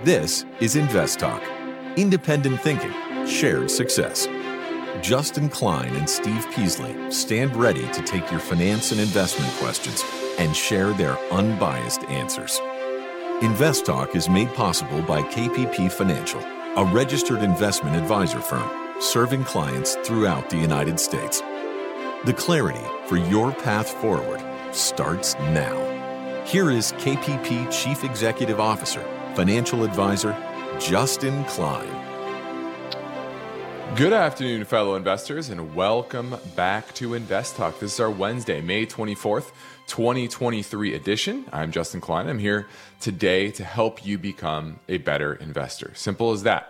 This is Invest Talk. Independent thinking, shared success. Justin Klein and Steve Peasley stand ready to take your finance and investment questions and share their unbiased answers. Invest Talk is made possible by KPP Financial, a registered investment advisor firm serving clients throughout the United States. The clarity for your path forward starts now. Here is KPP Chief Executive Officer, Financial Advisor, Justin Klein. Good afternoon, fellow investors, and welcome back to Invest Talk. This is our Wednesday, May 24th, 2023 edition. I'm Justin Klein. I'm here today to help you become a better investor. Simple as that.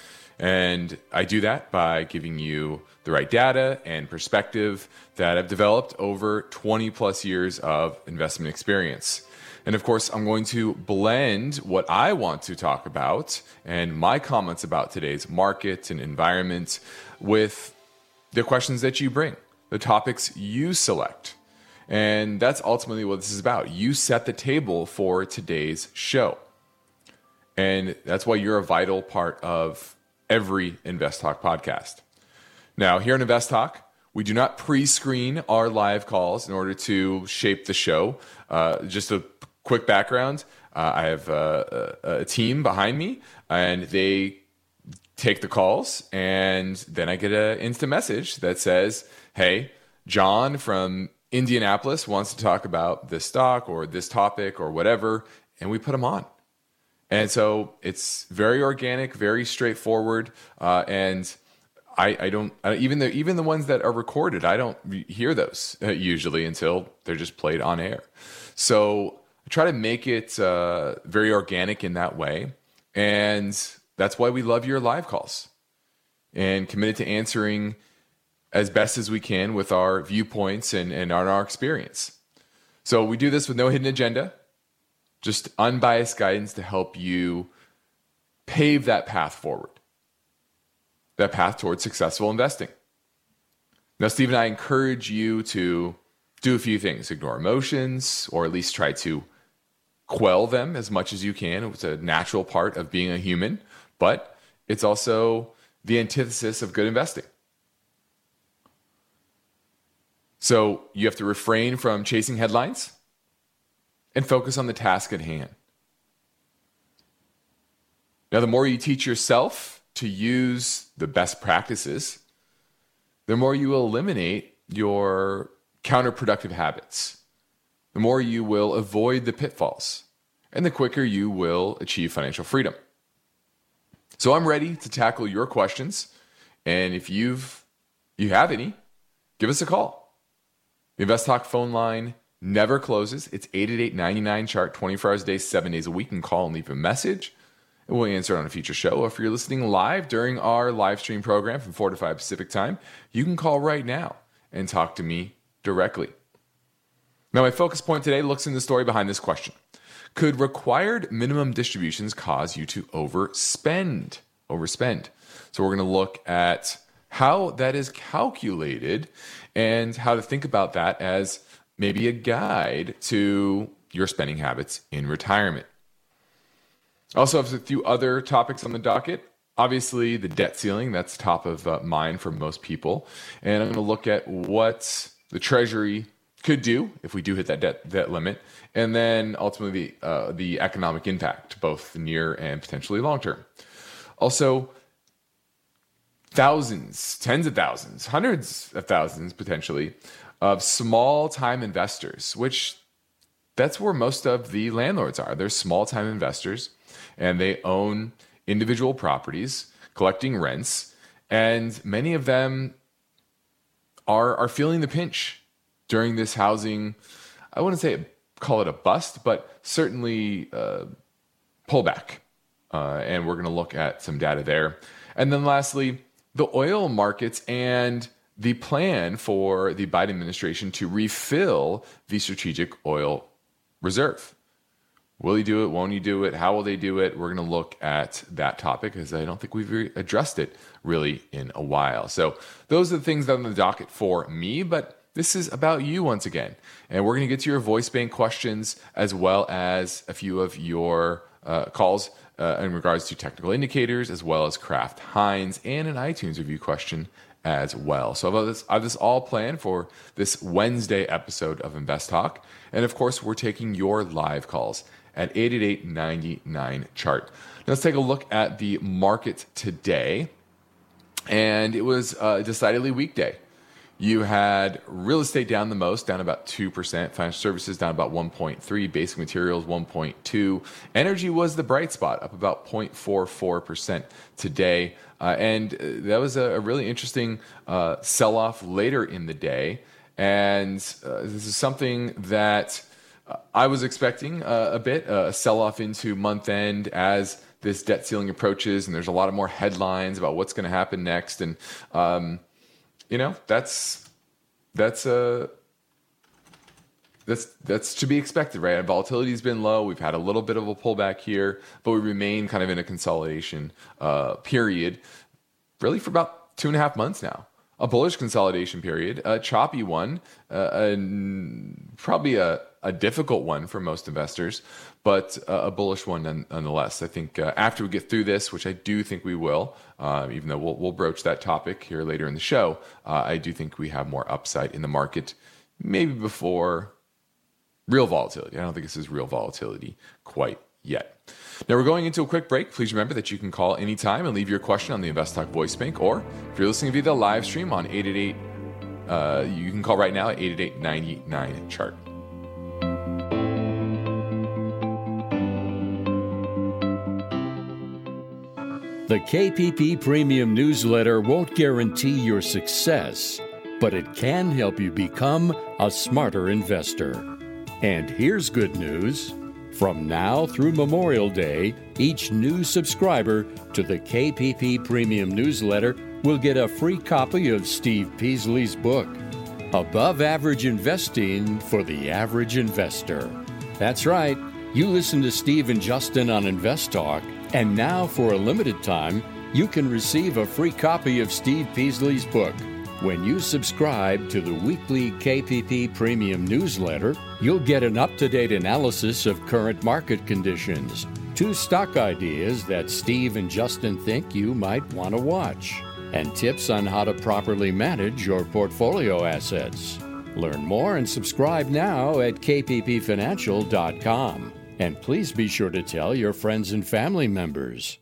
And I do that by giving you the right data and perspective that I've developed over 20 plus years of investment experience. And of course, I'm going to blend what I want to talk about and my comments about today's market and environment with the questions that you bring, the topics you select. And that's ultimately what this is about. You set the table for today's show. And that's why you're a vital part of every Invest Talk podcast. Now, here in Invest Talk, we do not pre-screen our live calls in order to shape the show. Just a quick background, I have a team behind me, and they take the calls, and then I get an instant message that says, hey, John from Indianapolis wants to talk about this stock or this topic or whatever, and we put them on. And so it's very organic, very straightforward, and I don't even the ones that are recorded, I don't hear those usually until they're just played on air. So I try to make it very organic in that way, and that's why we love your live calls and committed to answering as best as we can with our viewpoints and our experience. So we do this with no hidden agenda. Just unbiased guidance to help you pave that path forward, that path towards successful investing. Now, Steve and I encourage you to do a few things. Ignore emotions, or at least try to quell them as much as you can. It's a natural part of being a human, but it's also the antithesis of good investing. So you have to refrain from chasing headlines and focus on the task at hand. Now, the more you teach yourself to use the best practices, the more you will eliminate your counterproductive habits, the more you will avoid the pitfalls, and the quicker you will achieve financial freedom. So I'm ready to tackle your questions, and if you have any, give us a call. The Invest Talk phone line never closes. It's 888-99-CHART, 24 hours a day, 7 days a week. You can call and leave a message, and we'll answer it on a future show. If you're listening live during our live stream program from 4 to 5 Pacific time, you can call right now and talk to me directly. Now, my focus point today looks in the story behind this question. Could required minimum distributions cause you to overspend? So we're going to look at how that is calculated and how to think about that as maybe a guide to your spending habits in retirement. I also have a few other topics on the docket. Obviously, the debt ceiling, that's top of mind for most people. And I'm going to look at what the Treasury could do if we do hit that debt limit, and then ultimately the economic impact, both near and potentially long term. Also, thousands, tens of thousands, hundreds of thousands potentially of small-time investors, which that's where most of the landlords are. They're small-time investors, and they own individual properties, collecting rents, and many of them are feeling the pinch during this housing, I wouldn't say call it a bust, but certainly pullback. And we're going to look at some data there. And then lastly, the oil markets and the plan for the Biden administration to refill the strategic oil reserve. Will he do it? Won't he do it? How will they do it? We're going to look at that topic because I don't think we've addressed it really in a while. So those are the things that are on the docket for me, but this is about you once again. And we're going to get to your voice bank questions as well as a few of your calls in regards to technical indicators, as well as Kraft Heinz, and an iTunes review question as well. So I have this all planned for this Wednesday episode of Invest Talk. And of course, we're taking your live calls at 888-99-CHART. Now let's take a look at the market today. And it was a decidedly weak day. You had real estate down the most, down about 2%. Financial services down about 1.3%. Basic materials 1.2%. Energy was the bright spot, up about 0.44% today. And that was a really interesting sell-off later in the day. And this is something that I was expecting a bit, a sell-off into month end as this debt ceiling approaches, and there's a lot of more headlines about what's going to happen next. And that's to be expected, right? Volatility has been low. We've had a little bit of a pullback here, but we remain kind of in a consolidation period, really for about 2.5 months now. A bullish consolidation period, a choppy one, probably a difficult one for most investors, but a bullish one nonetheless. I think after we get through this, which I do think we will, even though we'll broach that topic here later in the show, I do think we have more upside in the market, maybe before real volatility. I don't think this is real volatility quite yet. Now we're going into a quick break. Please remember that you can call anytime and leave your question on the Invest Talk voice bank, or if you're listening via the live stream on 888, you can call right now at 888-99-CHART. The KPP Premium Newsletter won't guarantee your success, but it can help you become a smarter investor. And here's good news. From now through Memorial Day, each new subscriber to the KPP Premium Newsletter will get a free copy of Steve Peasley's book, Above Average Investing for the Average Investor. That's right. You listen to Steve and Justin on Invest Talk, and now for a limited time, you can receive a free copy of Steve Peasley's book. When you subscribe to the weekly KPP Premium Newsletter, you'll get an up-to-date analysis of current market conditions, 2 stock ideas that Steve and Justin think you might want to watch, and tips on how to properly manage your portfolio assets. Learn more and subscribe now at kppfinancial.com. And please be sure to tell your friends and family members.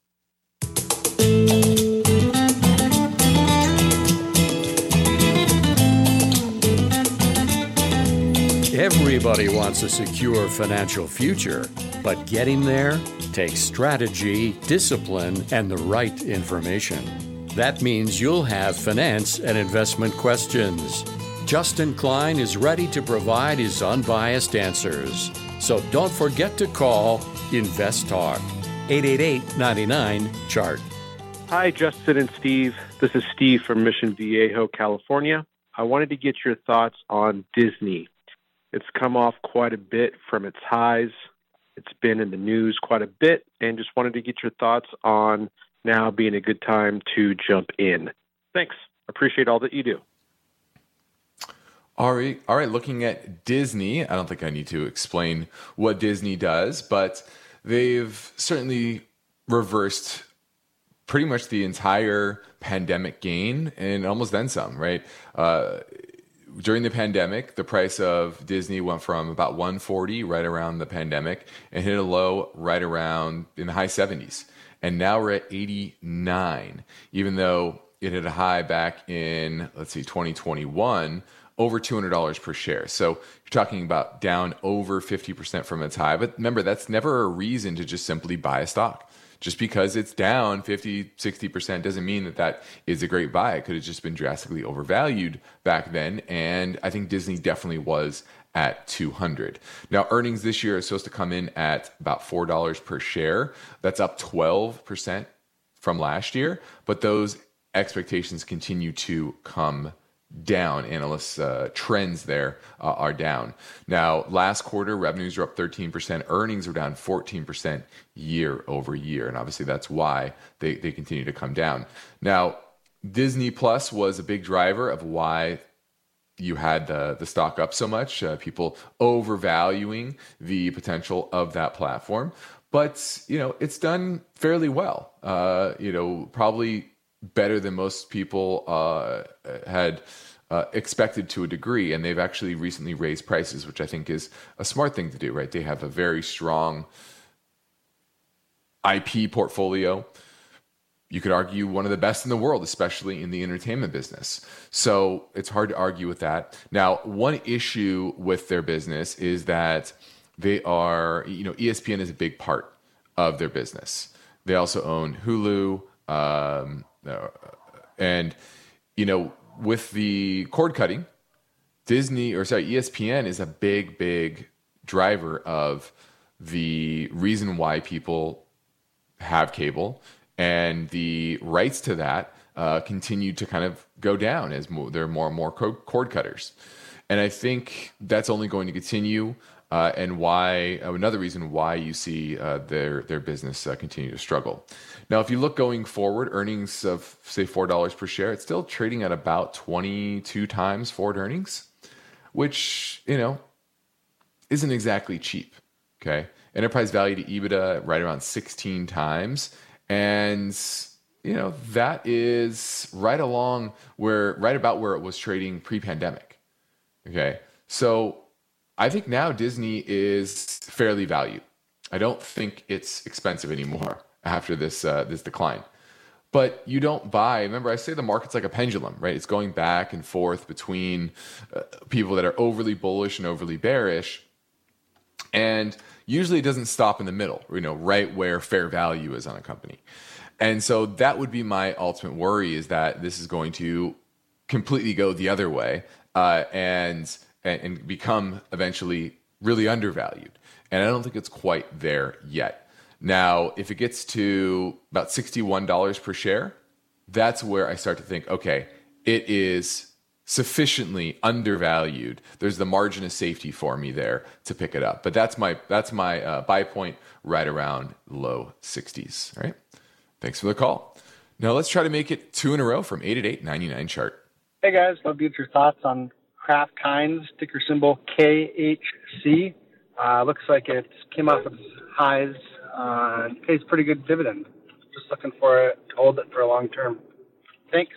Everybody wants a secure financial future, but getting there takes strategy, discipline, and the right information. That means you'll have finance and investment questions. Justin Klein is ready to provide his unbiased answers. So don't forget to call Invest Talk, 888-99-CHART. Hi, Justin and Steve. This is Steve from Mission Viejo, California. I wanted to get your thoughts on Disney. It's come off quite a bit from its highs. It's been in the news quite a bit, and just wanted to get your thoughts on now being a good time to jump in. Thanks. Appreciate all that you do. All right. Looking at Disney, I don't think I need to explain what Disney does, but they've certainly reversed pretty much the entire pandemic gain and almost then some, right? During the pandemic, the price of Disney went from about $140 right around the pandemic and hit a low right around in the high 70s. And now we're at 89, even though it hit a high back in, 2021, over $200 per share. So you're talking about down over 50% from its high. But remember, that's never a reason to just simply buy a stock. Just because it's down 50, 60% doesn't mean that that is a great buy. It could have just been drastically overvalued back then. And I think Disney definitely was at 200. Now, earnings this year are supposed to come in at about $4 per share. That's up 12% from last year. But those expectations continue to come down. Analysts' trends there are down. Now, last quarter, revenues are up 13%. Earnings are down 14% year over year. And obviously, that's why they continue to come down. Now, Disney Plus was a big driver of why you had the stock up so much, people overvaluing the potential of that platform. but it's done fairly well. Probably better than most people had expected to a degree, and they've actually recently raised prices, which I think is a smart thing to do, right? They have a very strong IP portfolio. You could argue one of the best in the world, especially in the entertainment business. So it's hard to argue with that. Now, one issue with their business is that they are, ESPN is a big part of their business. They also own Hulu, and with the cord cutting, ESPN is a big driver of the reason why people have cable, and the rights to that continue to kind of go down as there are more and more cord cutters. And I think that's only going to continue, and another reason why you see their business continue to struggle. Now, if you look going forward, earnings of, say, $4 per share, it's still trading at about 22 times forward earnings, which, isn't exactly cheap, okay? Enterprise value to EBITDA right around 16 times. And, that is right about where it was trading pre-pandemic, okay? So I think now Disney is fairly valued. I don't think it's expensive anymore after this decline. But you don't buy. Remember, I say the market's like a pendulum, right? It's going back and forth between people that are overly bullish and overly bearish. And usually it doesn't stop in the middle, right where fair value is on a company. And so that would be my ultimate worry, is that this is going to completely go the other way and become eventually really undervalued. And I don't think it's quite there yet. Now, if it gets to about $61 per share, that's where I start to think, okay, it is sufficiently undervalued. There's the margin of safety for me there to pick it up. But that's my buy point right around low 60s. All right. Thanks for the call. Now let's try to make it 2 in a row from 888-99 chart. Hey guys, love to get your thoughts on Kraft Heinz, ticker symbol KHC. Looks like it came off its highs and pays pretty good dividend. Just looking for it to hold it for a long term. Thanks.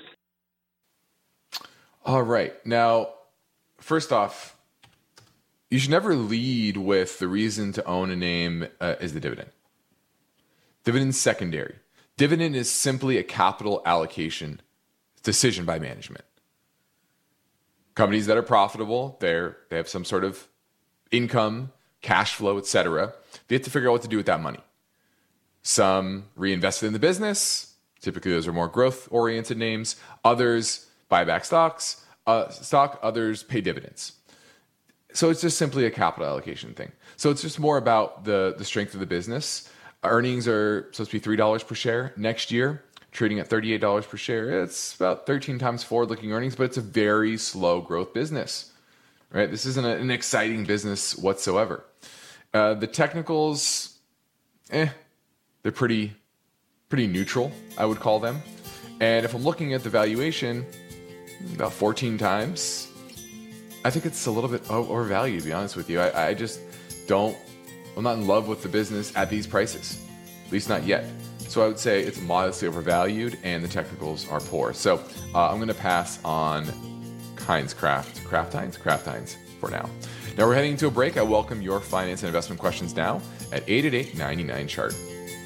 All right. Now, first off, you should never lead with the reason to own a name is the dividend. Dividend's secondary. Dividend is simply a capital allocation decision by management. Companies that are profitable, they have some sort of income, cash flow, etc. They have to figure out what to do with that money. Some reinvest it in the business. Typically, those are more growth-oriented names. Others buy back stock. Others pay dividends. So it's just simply a capital allocation thing. So it's just more about the strength of the business. Earnings are supposed to be $3 per share next year, trading at $38 per share. It's about 13 times forward-looking earnings, but it's a very slow growth business, right? This isn't an exciting business whatsoever. The technicals, they're pretty neutral, I would call them. And if I'm looking at the valuation, about 14 times, I think it's a little bit overvalued, to be honest with you. I just don't. I'm not in love with the business at these prices, at least not yet. So I would say it's modestly overvalued and the technicals are poor. So I'm going to pass on Kraft Heinz for now. Now we're heading to a break. I welcome your finance and investment questions now at 888-99 chart.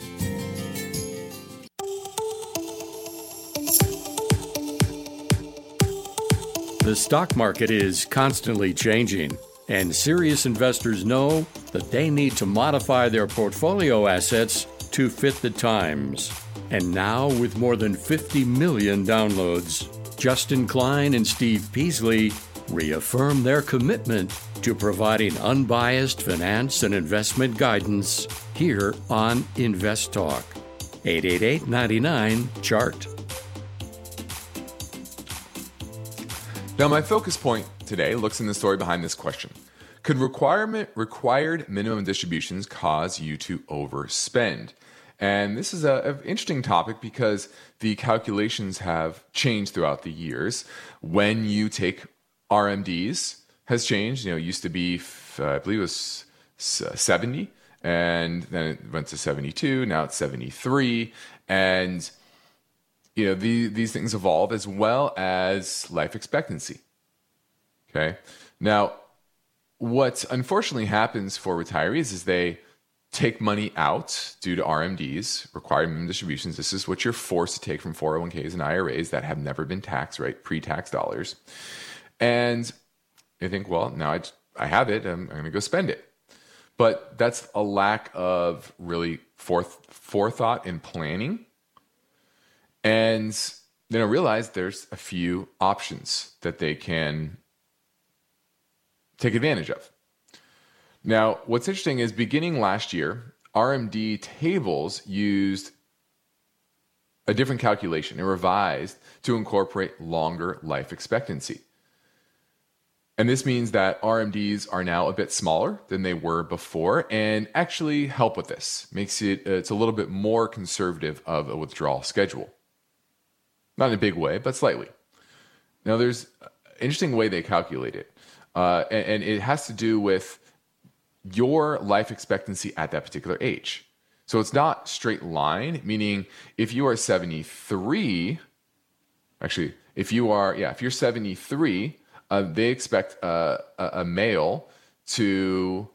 The stock market is constantly changing, and serious investors know that they need to modify their portfolio assets to fit the times. And now, with more than 50 million downloads, Justin Klein and Steve Peasley reaffirm their commitment to providing unbiased finance and investment guidance here on Invest Talk. 888-99-CHART. Now, my focus point today looks in the story behind this question. Could required minimum distributions cause you to overspend? And this is an interesting topic because the calculations have changed throughout the years. When you take RMDs has changed. It used to be, I believe it was 70, and then it went to 72. Now it's 73. And, these things evolve as well as life expectancy. Okay. Now, what unfortunately happens for retirees is they take money out due to RMDs, required minimum distributions. This is what you're forced to take from 401ks and IRAs that have never been taxed, right? Pre-tax dollars. And they think, well, now I have it. I'm going to go spend it. But that's a lack of really forethought and planning. And then I realized there's a few options that they can take advantage of. Now, what's interesting is beginning last year, RMD tables used a different calculation and revised to incorporate longer life expectancy. And this means that RMDs are now a bit smaller than they were before and actually help with this. It's a little bit more conservative of a withdrawal schedule. Not in a big way, but slightly. Now, there's an interesting way they calculate it. And it has to do with your life expectancy at that particular age. So it's not straight line, meaning if you are 73, if you're 73, they expect a male to,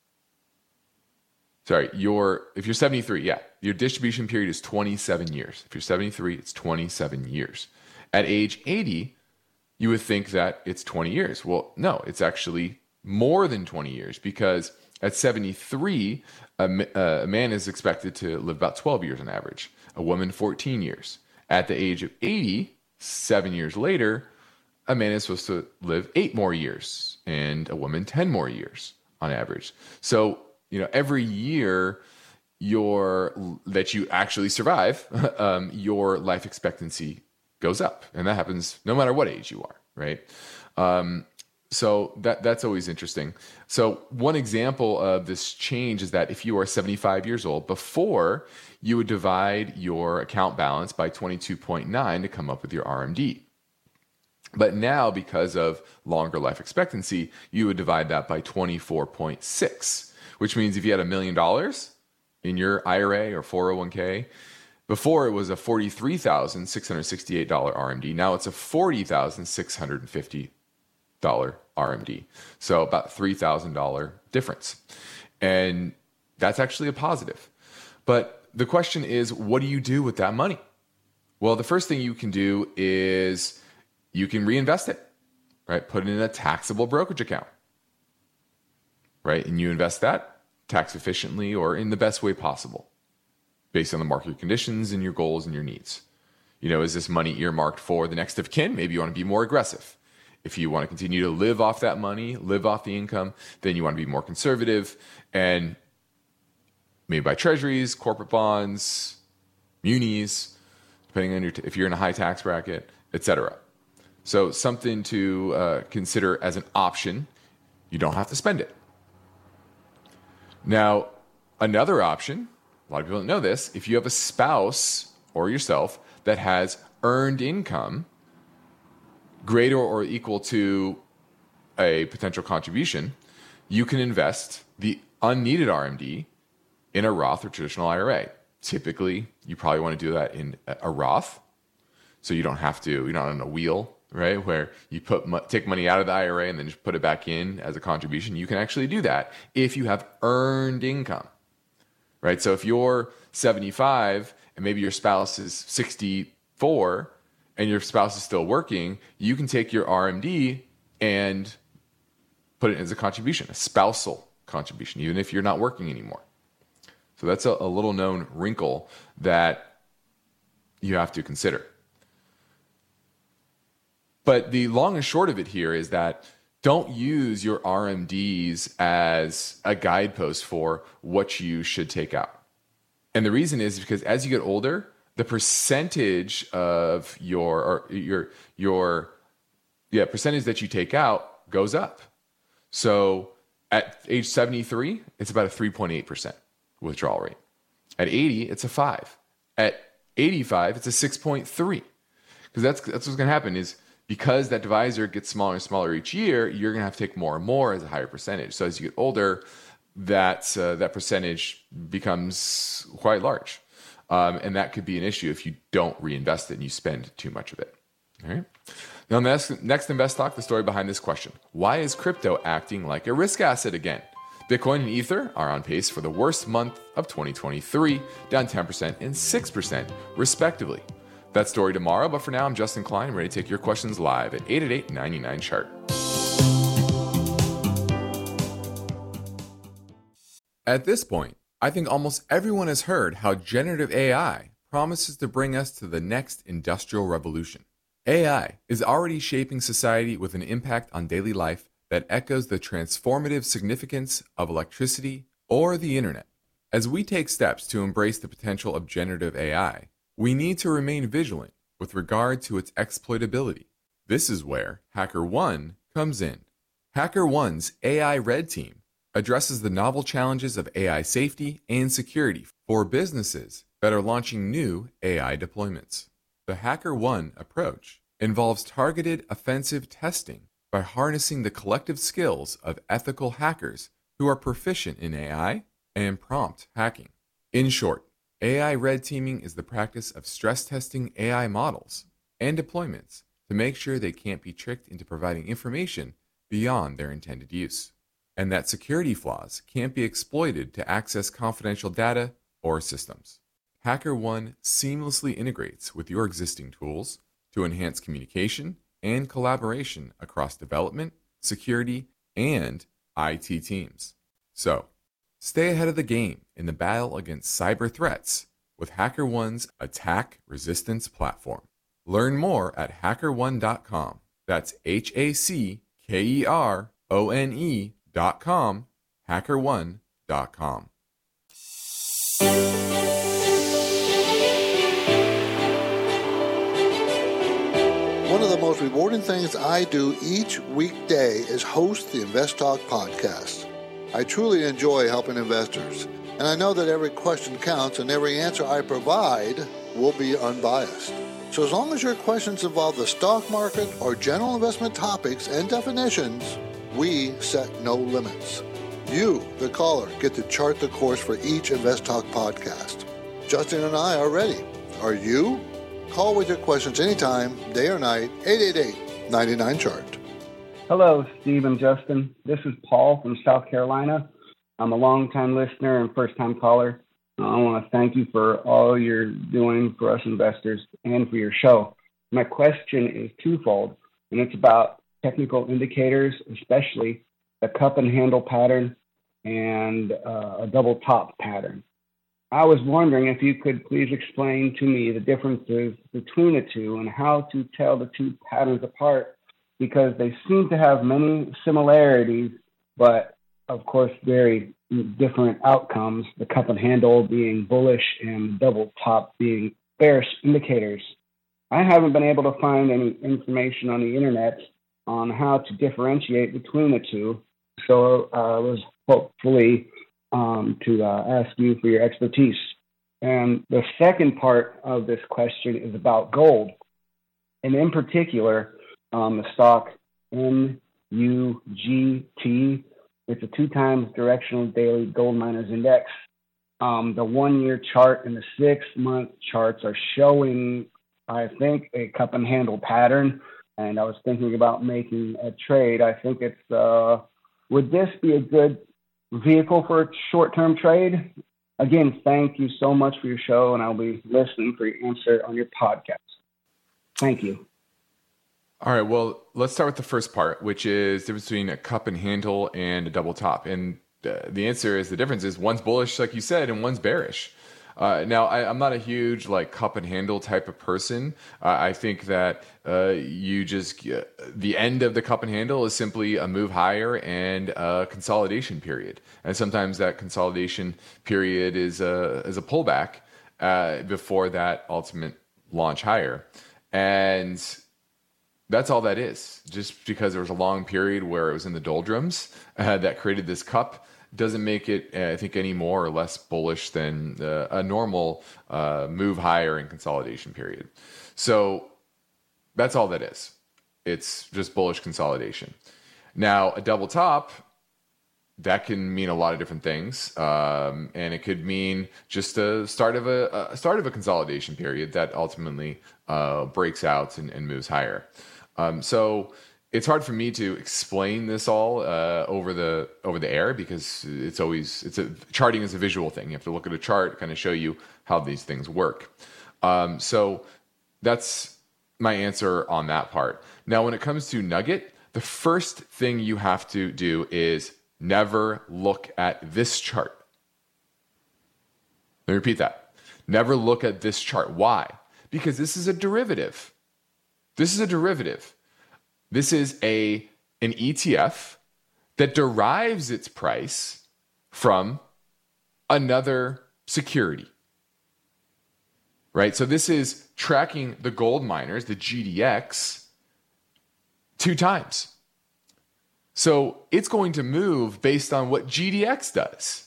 if you're 73, your distribution period is 27 years. If you're 73, it's 27 years. At age 80, you would think that it's 20 years. Well, no, it's actually more than 20 years because at 73, a man is expected to live about 12 years on average, a woman 14 years. At the age of 80, 7 years later, a man is supposed to live 8 more years and a woman 10 more years on average. So, every year that you actually survive, your life expectancy goes up. And that happens no matter what age you are, right? So that's always interesting. So one example of this change is that if you are 75 years old, before you would divide your account balance by 22.9 to come up with your RMD. But now, because of longer life expectancy, you would divide that by 24.6, which means if you had $1 million in your IRA or 401k, before it was a $43,668 RMD. Now it's a $40,650 RMD. So about $3,000 difference. And that's actually a positive. But the question is, what do you do with that money? Well, the first thing you can do is you can reinvest it, right? Put it in a taxable brokerage account, right? And you invest that tax efficiently or in the best way possible based on the market conditions and your goals and your needs. Is this money earmarked for the next of kin? Maybe you want to be more aggressive. If you want to continue to live off that money, live off the income, then you want to be more conservative and maybe buy treasuries, corporate bonds, munis, depending on if you're in a high tax bracket, etc. So something to consider as an option. You don't have to spend it. Now, another option, a lot of people don't know this, if you have a spouse or yourself that has earned income greater or equal to a potential contribution, you can invest the unneeded RMD in a Roth or traditional IRA. Typically, you probably want to do that in a Roth, so you don't have to, you're not on a wheel, right, where you take money out of the IRA and then just put it back in as a contribution. You can actually do that if you have earned income, right? So if you're 75 and maybe your spouse is 64 and your spouse is still working, you can take your RMD and put it as a contribution, a spousal contribution, even if you're not working anymore. So that's a little known wrinkle that you have to consider. But the long and short of it here is that don't use your RMDs as a guidepost for what you should take out. And the reason is because as you get older, the percentage of percentage that you take out goes up. So at age 73, it's about a 3.8% withdrawal rate. At 80, it's a 5. At 85, it's a 6.3. Because that's what's going to happen is because that divisor gets smaller and smaller each year, you're going to have to take more and more as a higher percentage. So as you get older, that percentage becomes quite large. And that could be an issue if you don't reinvest it and you spend too much of it. All right. Now, next Invest Talk, the story behind this question. Why is crypto acting like a risk asset again? Bitcoin and Ether are on pace for the worst month of 2023, down 10% and 6%, respectively. That story tomorrow, but for now, I'm Justin Klein, ready to take your questions live at 888-99-CHART. At this point, I think almost everyone has heard how generative AI promises to bring us to the next industrial revolution. AI is already shaping society with an impact on daily life that echoes the transformative significance of electricity or the internet. As we take steps to embrace the potential of generative AI, we need to remain vigilant with regard to its exploitability. This is where HackerOne comes in. HackerOne's AI Red Team addresses the novel challenges of AI safety and security for businesses that are launching new AI deployments. The HackerOne approach involves targeted offensive testing by harnessing the collective skills of ethical hackers who are proficient in AI and prompt hacking. In short, AI red teaming is the practice of stress testing AI models and deployments to make sure they can't be tricked into providing information beyond their intended use, and that security flaws can't be exploited to access confidential data or systems. HackerOne seamlessly integrates with your existing tools to enhance communication and collaboration across development, security, and IT teams. So, stay ahead of the game in the battle against cyber threats with HackerOne's attack resistance platform. Learn more at hackerone.com. That's HackerOne.com, hackerone.com. One of the most rewarding things I do each weekday is host the Invest Talk podcast. I truly enjoy helping investors, and I know that every question counts and every answer I provide will be unbiased. So as long as your questions involve the stock market or general investment topics and definitions, we set no limits. You, the caller, get to chart the course for each Invest Talk podcast. Justin and I are ready. Are you? Call with your questions anytime, day or night, 888-99-CHART. Hello, Steve and Justin. This is Paul from South Carolina. I'm a longtime listener and first-time caller. I want to thank you for all you're doing for us investors and for your show. My question is twofold, and it's about technical indicators, especially the cup and handle pattern and a double top pattern. I was wondering if you could please explain to me the differences between the two and how to tell the two patterns apart, because they seem to have many similarities, but of course very different outcomes, the cup and handle being bullish and double top being bearish indicators. I haven't been able to find any information on the internet on how to differentiate between the two, so I was hopefully to ask you for your expertise. And the second part of this question is about gold, and in particular, the stock NUGT. It's a 2 times directional daily gold miners index. The 1-year chart and the 6-month charts are showing, I think, a cup and handle pattern. And I was thinking about making a trade. I think it's, would this be a good vehicle for a short-term trade? Again, thank you so much for your show, and I'll be listening for your answer on your podcast. Thank you. All right, well, let's start with the first part, which is the difference between a cup and handle and a double top. And the answer is the difference is one's bullish, like you said, and one's bearish. Now, I'm not a huge cup and handle type of person. I think that the end of the cup and handle is simply a move higher and a consolidation period. And sometimes that consolidation period is a pullback before that ultimate launch higher. And that's all that is. Just because there was a long period where it was in the doldrums that created this cup doesn't make it, I think, any more or less bullish than a normal move higher and consolidation period. So that's all that is. It's just bullish consolidation. Now, a double top that can mean a lot of different things, and it could mean just a start of a consolidation period that ultimately breaks out and moves higher. So it's hard for me to explain this all over the air, because charting is a visual thing. You have to look at a chart, kind of show you how these things work. So that's my answer on that part. Now, when it comes to Nugget, the first thing you have to do is never look at this chart. Let me repeat that. Never look at this chart. Why? Because this is a derivative. This is a derivative. This is an ETF that derives its price from another security. Right? So this is tracking the gold miners, the GDX, 2 times. So it's going to move based on what GDX does.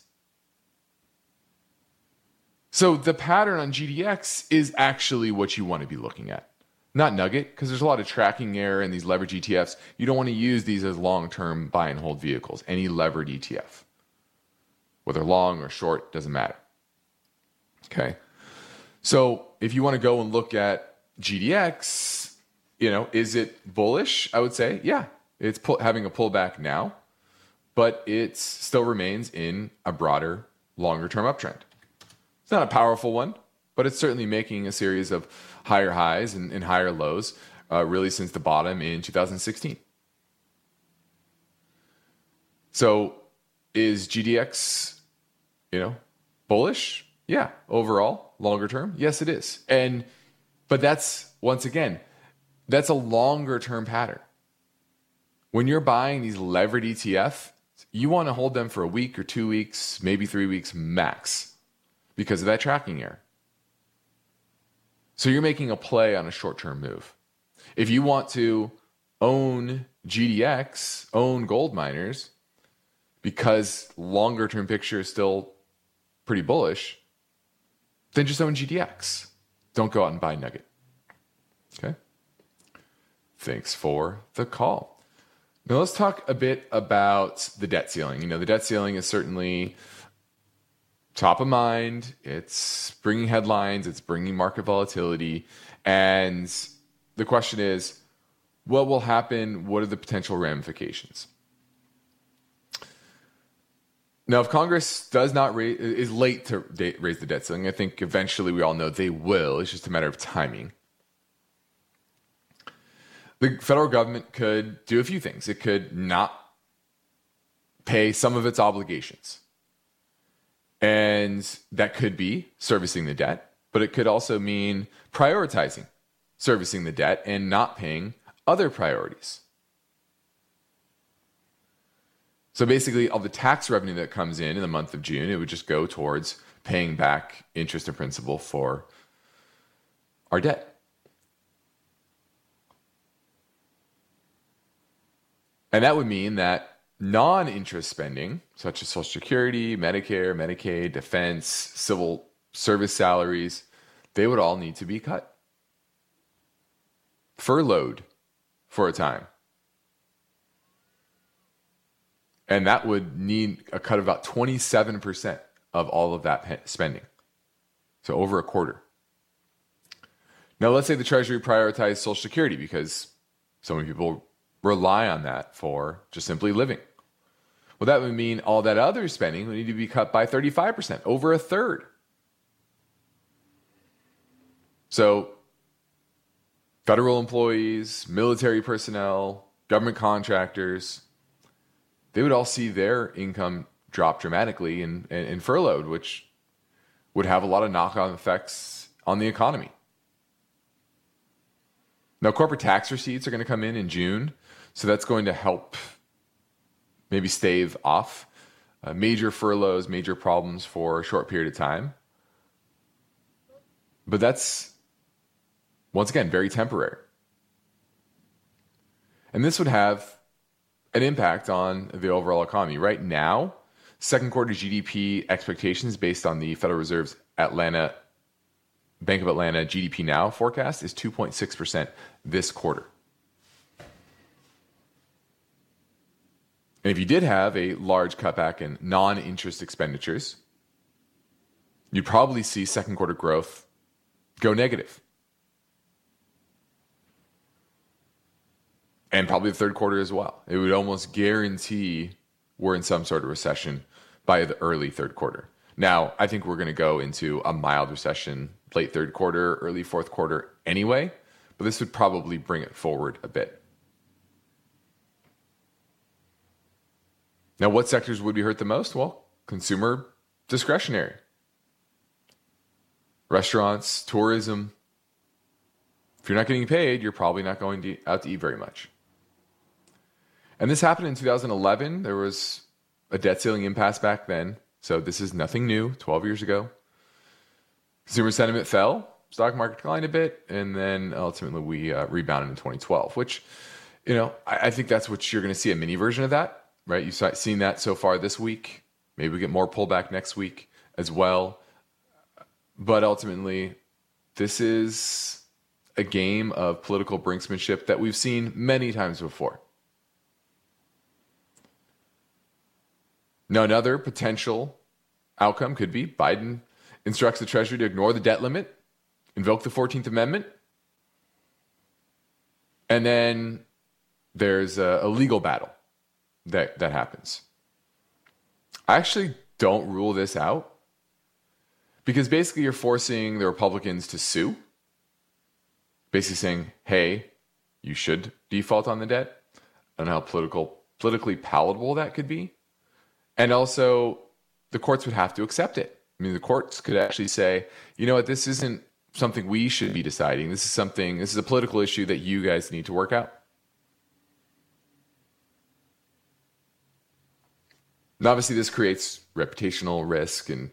So the pattern on GDX is actually what you want to be looking at, not Nugget, because there's a lot of tracking error in these leverage ETFs. You don't want to use these as long-term buy and hold vehicles, any levered ETF. Whether long or short, doesn't matter. Okay. So if you want to go and look at GDX, is it bullish? I would say, yeah, it's having a pullback now, but it still remains in a broader, longer-term uptrend. It's not a powerful one, but it's certainly making a series of higher highs and higher lows, really since the bottom in 2016. So is GDX, bullish? Yeah, overall, longer term, yes, it is. But that's, once again, that's a longer term pattern. When you're buying these levered ETF, you want to hold them for a week or 2 weeks, maybe 3 weeks max, because of that tracking error. So you're making a play on a short-term move. If you want to own GDX, own gold miners, because longer-term picture is still pretty bullish, then just own GDX. Don't go out and buy Nugget. Okay? Thanks for the call. Now let's talk a bit about the debt ceiling. The debt ceiling is certainly top of mind. It's bringing headlines. It's bringing market volatility. And the question is, what will happen? What are the potential ramifications? Now, if Congress is late to raise the debt ceiling, I think eventually we all know they will. It's just a matter of timing. The federal government could do a few things. It could not pay some of its obligations. And that could be servicing the debt, but it could also mean prioritizing servicing the debt and not paying other priorities. So basically, all the tax revenue that comes in the month of June, it would just go towards paying back interest and principal for our debt. And that would mean that non-interest spending, such as Social Security, Medicare, Medicaid, defense, civil service salaries, they would all need to be cut. Furloughed for a time. And that would need a cut of about 27% of all of that spending. So over a quarter. Now, let's say the Treasury prioritized Social Security because so many people rely on that for just simply living. Well, that would mean all that other spending would need to be cut by 35%, over a third. So federal employees, military personnel, government contractors, they would all see their income drop dramatically and furloughed, which would have a lot of knock-on effects on the economy. Now, corporate tax receipts are going to come in June, so that's going to help maybe stave off major furloughs, major problems for a short period of time. But that's, once again, very temporary. And this would have an impact on the overall economy. Right now, second quarter GDP expectations based on the Federal Reserve's Bank of Atlanta GDP Now forecast is 2.6% this quarter. And if you did have a large cutback in non-interest expenditures, you'd probably see second quarter growth go negative. And probably the third quarter as well. It would almost guarantee we're in some sort of recession by the early third quarter. Now, I think we're going to go into a mild recession late third quarter, early fourth quarter anyway, but this would probably bring it forward a bit. Now, what sectors would be hurt the most? Well, consumer discretionary. Restaurants, tourism. If you're not getting paid, you're probably not going out to eat very much. And this happened in 2011. There was a debt ceiling impasse back then. So this is nothing new, 12 years ago. Consumer sentiment fell. Stock market declined a bit. And then ultimately we rebounded in 2012, which, I think that's what you're going to see, a mini version of that, right? You've seen that so far this week. Maybe we get more pullback next week as well. But ultimately, this is a game of political brinksmanship that we've seen many times before. Now, another potential outcome could be Biden instructs the Treasury to ignore the debt limit, invoke the 14th Amendment, and then there's a legal battle that happens. I actually don't rule this out because basically you're forcing the Republicans to sue, basically saying, hey, you should default on the debt. I don't know how politically palatable that could be. And also, the courts would have to accept it. I mean, the courts could actually say, you know what, this isn't something we should be deciding. This is a political issue that you guys need to work out. And obviously, this creates reputational risk and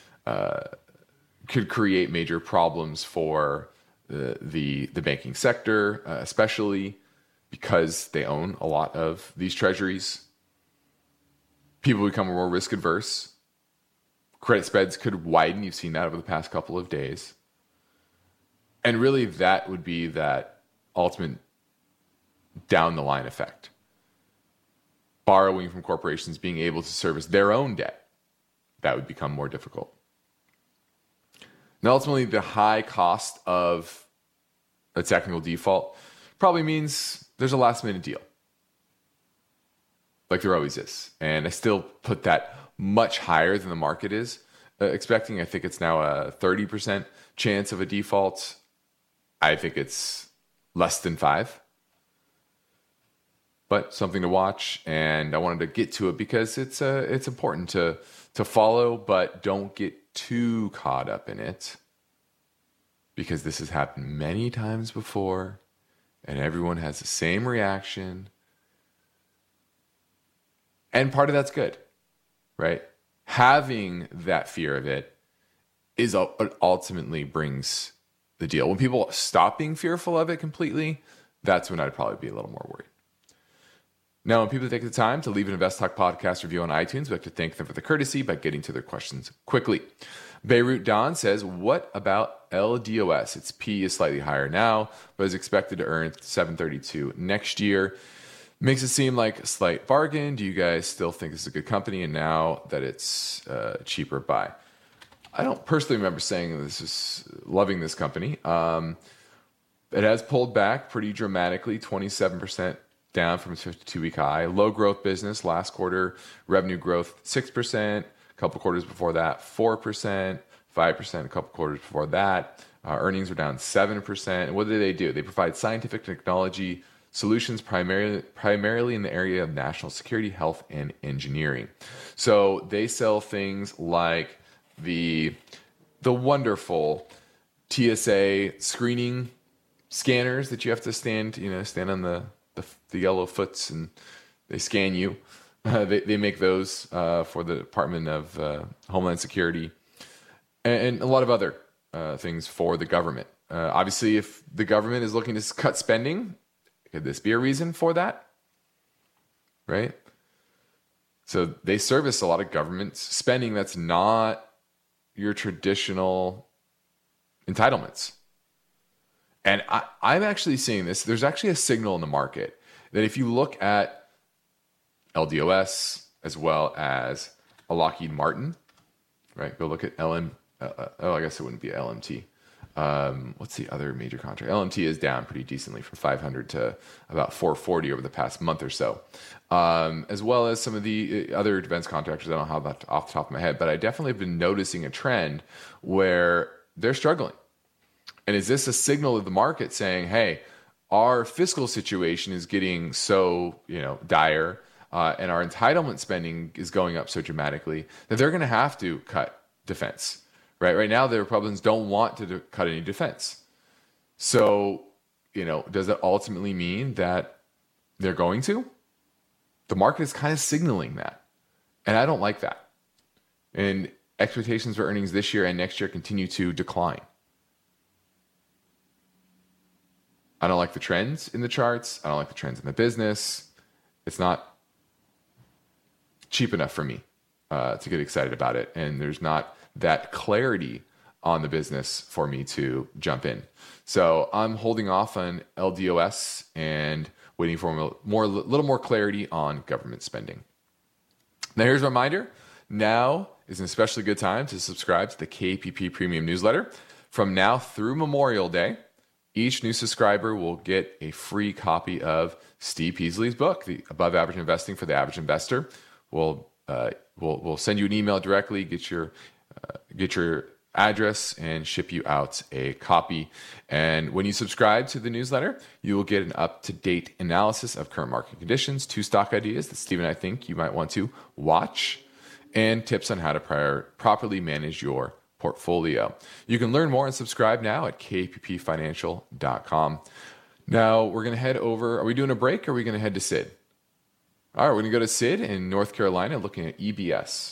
could create major problems for the banking sector, especially because they own a lot of these treasuries. People become more risk adverse. Credit spreads could widen. You've seen that over the past couple of days. And really, that would be that ultimate down the line effect. Borrowing from corporations being able to service their own debt. That would become more difficult. Now, ultimately, the high cost of a technical default probably means there's a last minute deal. Like there always is. And I still put that much higher than the market is expecting. I think it's now a 30% chance of a default. I think it's less than 5%. But something to watch, and I wanted to get to it because it's important to follow, but don't get too caught up in it because this has happened many times before, and everyone has the same reaction. And part of that's good, right? Having that fear of it is what ultimately brings the deal. When people stop being fearful of it completely, that's when I'd probably be a little more worried. Now, when people take the time to leave an Invest Talk podcast review on iTunes, we'd like to thank them for the courtesy by getting to their questions quickly. Beirut Don says, what about LDOS? Its P is slightly higher now, but is expected to earn $732 next year. Makes it seem like a slight bargain. Do you guys still think this is a good company? And now that it's cheaper buy, I don't personally remember saying this is loving this company. It has pulled back pretty dramatically, 27% down from its 52-week high. Low growth business. Last quarter, revenue growth 6%. A couple quarters before that, 4%, 5%. A couple quarters before that, earnings were down 7%. And what do? They provide scientific technology solutions primarily in the area of national security, health, and engineering. So they sell things like the wonderful TSA screening scanners that you have to stand on the yellow foots and they scan you. They make those for the Department of Homeland Security and a lot of other things for the government. Obviously, if the government is looking to cut spending, could this be a reason for that? Right? So they service a lot of government spending that's not your traditional entitlements. And I'm actually seeing this. There's actually a signal in the market that if you look at LDOS, as well as a Lockheed Martin, right? Go look at I guess it wouldn't be LMT. What's the other major contract? LMT is down pretty decently from 500 to about 440 over the past month or so, as well as some of the other defense contractors. I don't have that off the top of my head, but I definitely have been noticing a trend where they're struggling. And is this a signal of the market saying, hey, our fiscal situation is getting so dire, and our entitlement spending is going up so dramatically that they're going to have to cut defense? Right now, the Republicans don't want to cut any defense. So, does that ultimately mean that they're going to? The market is kind of signaling that. And I don't like that. And expectations for earnings this year and next year continue to decline. I don't like the trends in the charts. I don't like the trends in the business. It's not cheap enough for me to get excited about it. And there's not that clarity on the business for me to jump in. So I'm holding off on LDOS and waiting for a little more clarity on government spending. Now here's a reminder. Now is an especially good time to subscribe to the KPP Premium Newsletter. From now through Memorial Day, each new subscriber will get a free copy of Steve Peasley's book, The Above Average Investing for the Average Investor. We'll send you an email directly, get your address, and ship you out a copy. And when you subscribe to the newsletter, you will get an up-to-date analysis of current market conditions, 2 stock ideas that Steve and I think you might want to watch, and tips on how to properly manage your portfolio. You can learn more and subscribe now at kppfinancial.com. Now we're going to head over. Are we doing a break or are we going to head to Sid? All right, we're going to go to Sid in North Carolina looking at EBS.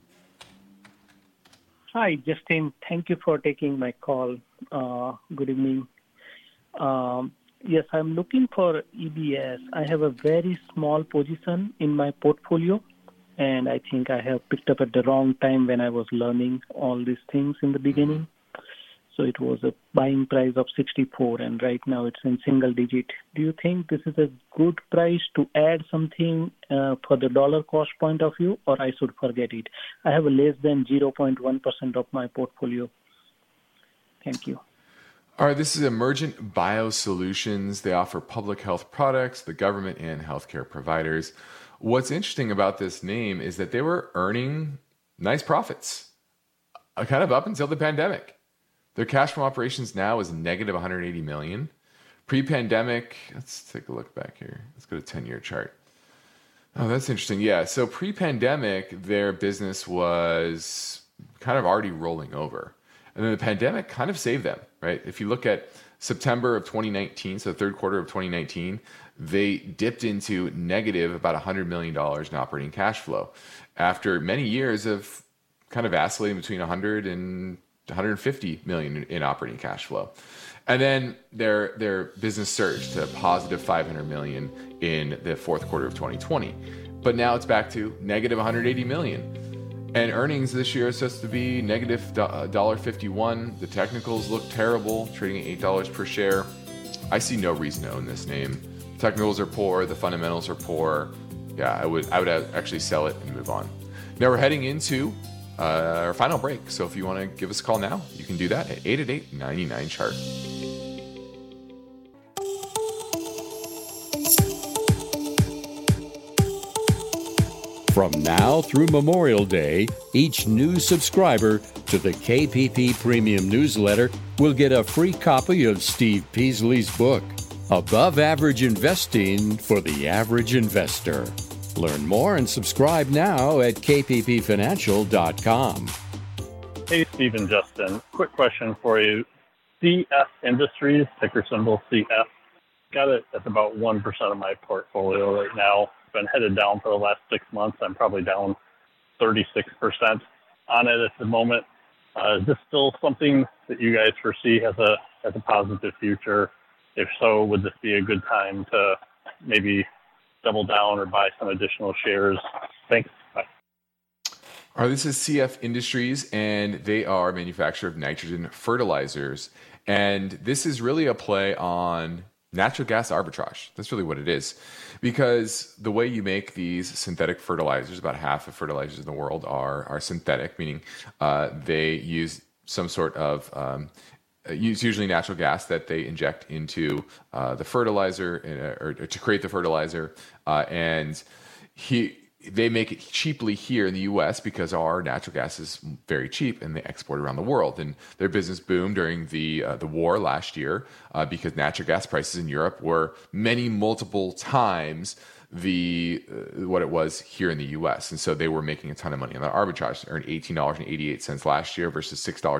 Hi, Justin. Thank you for taking my call. Good evening. Yes, I'm looking for EBS. I have a very small position in my portfolio, and I think I have picked up at the wrong time when I was learning all these things in the beginning. So it was a buying price of 64, and right now it's in single digit. Do you think this is a good price to add something for the dollar cost point of view, or I should forget it? I have a less than 0.1% of my portfolio. Thank you. All right, this is Emergent Biosolutions. They offer public health products, the government, and healthcare providers. What's interesting about this name is that they were earning nice profits, kind of up until the pandemic. Their cash from operations now is negative $180 million. Pre-pandemic, let's take a look back here. Let's go to 10-year chart. Oh, that's interesting. Yeah, so pre-pandemic, their business was kind of already rolling over. And then the pandemic kind of saved them, right? If you look at September of 2019, so the third quarter of 2019, they dipped into negative about $100 million in operating cash flow after many years of kind of vacillating between 100 and 150 million in operating cash flow. And then their business surged to positive 500 million in the fourth quarter of 2020. But now it's back to negative 180 million. And earnings this year is supposed to be negative $1.51. The technicals look terrible, trading at $8 per share. I see no reason to own this name. Technicals are poor, the fundamentals are poor. Yeah, I would actually sell it and move on. Now we're heading into our final break. So if you want to give us a call now, you can do that at 888-99-CHART. From now through Memorial Day, each new subscriber to the KPP Premium Newsletter will get a free copy of Steve Peasley's book, Above Average Investing for the Average Investor. Learn more and subscribe now at kppfinancial.com. Hey, Steve and Justin. Quick question for you. CF Industries, ticker symbol CF, got it at about 1% of my portfolio right now. Been headed down for the last 6 months. I'm probably down 36% on it at the moment. Is this still something that you guys foresee has a positive future? If so, would this be a good time to maybe double down or buy some additional shares? Thanks. Bye. All right, this is CF Industries, and they are a manufacturer of nitrogen fertilizers. And this is really a play on natural gas arbitrage. That's really what it is. Because the way you make these synthetic fertilizers, about half of fertilizers in the world are synthetic, meaning they use some sort of use usually natural gas that they inject into the fertilizer or to create the fertilizer, and they make it cheaply here in the U.S. because our natural gas is very cheap, and they export around the world. And their business boomed during the war last year because natural gas prices in Europe were multiple times what it was here in the U.S. And so they were making a ton of money on that arbitrage. They earned $18.88 last year versus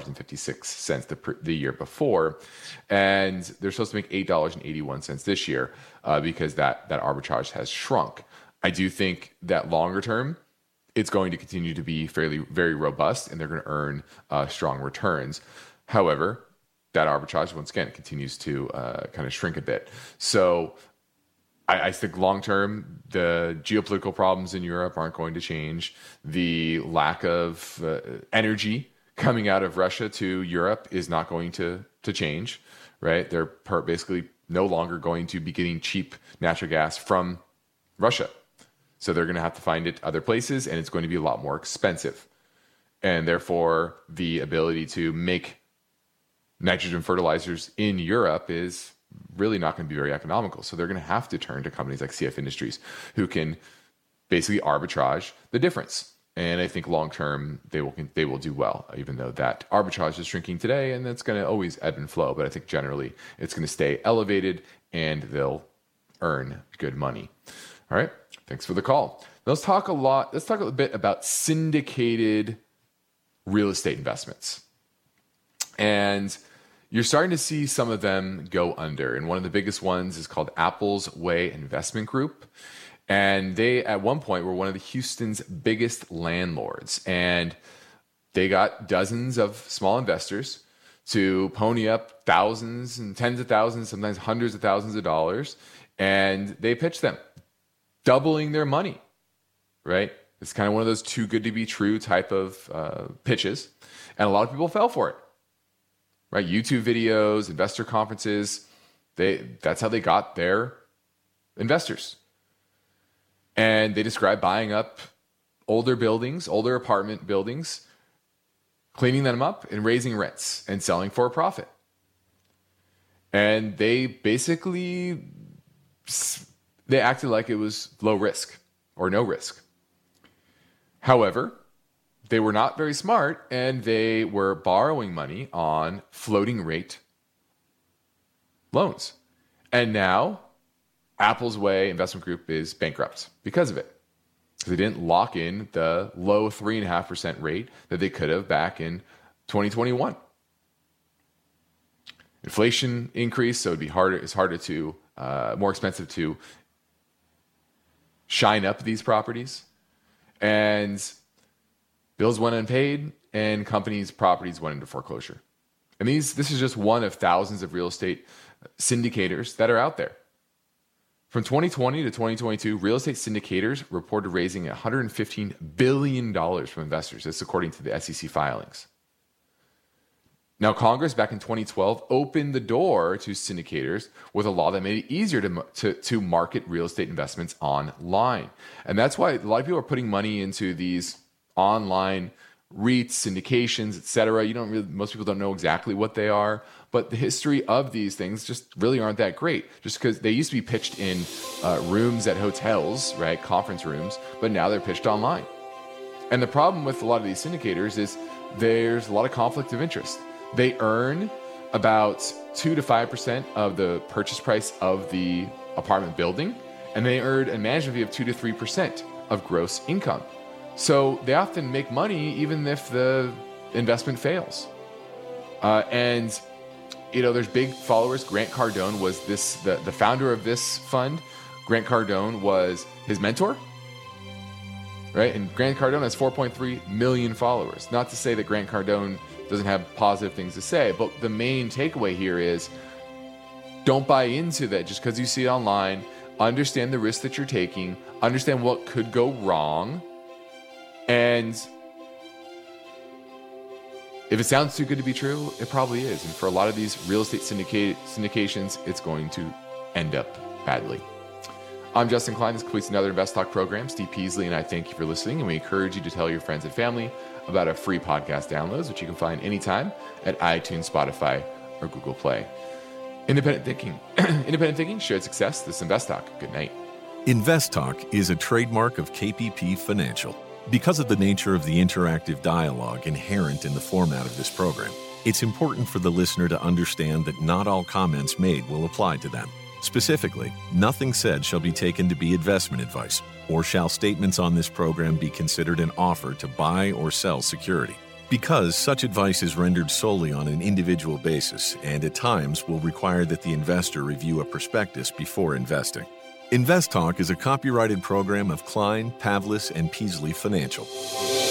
$6.56 the year before. And they're supposed to make $8.81 this year because that arbitrage has shrunk. I do think that longer term, it's going to continue to be very robust, and they're going to earn strong returns. However, that arbitrage, once again, continues to kind of shrink a bit. So I think long term, the geopolitical problems in Europe aren't going to change. The lack of energy coming out of Russia to Europe is not going to change, right? They're basically no longer going to be getting cheap natural gas from Russia. So they're going to have to find it other places, and it's going to be a lot more expensive. And therefore, the ability to make nitrogen fertilizers in Europe is really not going to be very economical. So they're going to have to turn to companies like CF Industries, who can basically arbitrage the difference. And I think long term, they will do well, even though that arbitrage is shrinking today, and that's going to always ebb and flow. But I think generally it's going to stay elevated, and they'll earn good money. All right. Thanks for the call. Let's talk a little bit about syndicated real estate investments. And you're starting to see some of them go under. And one of the biggest ones is called Apple's Way Investment Group. And they, at one point, were one of Houston's biggest landlords. And they got dozens of small investors to pony up thousands and tens of thousands, sometimes hundreds of thousands of dollars. And they pitched them, doubling their money, right? It's kind of one of those too good to be true type of pitches. And a lot of people fell for it, right? YouTube videos, investor conferences, that's how they got their investors. And they describe buying up older apartment buildings, cleaning them up and raising rents and selling for a profit. And they basically acted like it was low risk or no risk. However, they were not very smart, and they were borrowing money on floating rate loans. And now Apple's Way Investment Group is bankrupt because of it. Because they didn't lock in the low 3.5% rate that they could have back in 2021. Inflation increased, so it'd be more expensive to shine up these properties, and bills went unpaid, and companies' properties went into foreclosure. And this is just one of thousands of real estate syndicators that are out there. From 2020 to 2022, real estate syndicators reported raising $115 billion from investors. This according to the SEC filings. Now, Congress back in 2012 opened the door to syndicators with a law that made it easier to market real estate investments online. And that's why a lot of people are putting money into these online REITs, syndications, etc. Most people don't know exactly what they are, but the history of these things just really aren't that great. Just because they used to be pitched in rooms at hotels, right, conference rooms, but now they're pitched online. And the problem with a lot of these syndicators is there's a lot of conflict of interest. They earn about 2 to 5% of the purchase price of the apartment building, and they earn a management fee of 2 to 3% of gross income. So they often make money even if the investment fails. And there's big followers. Grant Cardone was the founder of this fund. Grant Cardone was his mentor, right? And Grant Cardone has 4.3 million followers. Not to say that Grant Cardone doesn't have positive things to say, but the main takeaway here is don't buy into that just because you see it online. Understand the risk that you're taking, understand what could go wrong, and if it sounds too good to be true, it probably is. And for a lot of these real estate syndications, it's going to end up badly. I'm Justin Klein. This completes another Invest Talk program. Steve Peasley and I thank you for listening, and we encourage you to tell your friends and family about our free podcast downloads, which you can find anytime at iTunes, Spotify, or Google Play. Independent thinking, shared success. This is Invest Talk. Good night. Invest Talk is a trademark of KPP Financial. Because of the nature of the interactive dialogue inherent in the format of this program, it's important for the listener to understand that not all comments made will apply to them. Specifically, nothing said shall be taken to be investment advice, or shall statements on this program be considered an offer to buy or sell security. Because such advice is rendered solely on an individual basis and at times will require that the investor review a prospectus before investing. Invest Talk is a copyrighted program of Klein, Pavlis, and Peasley Financial.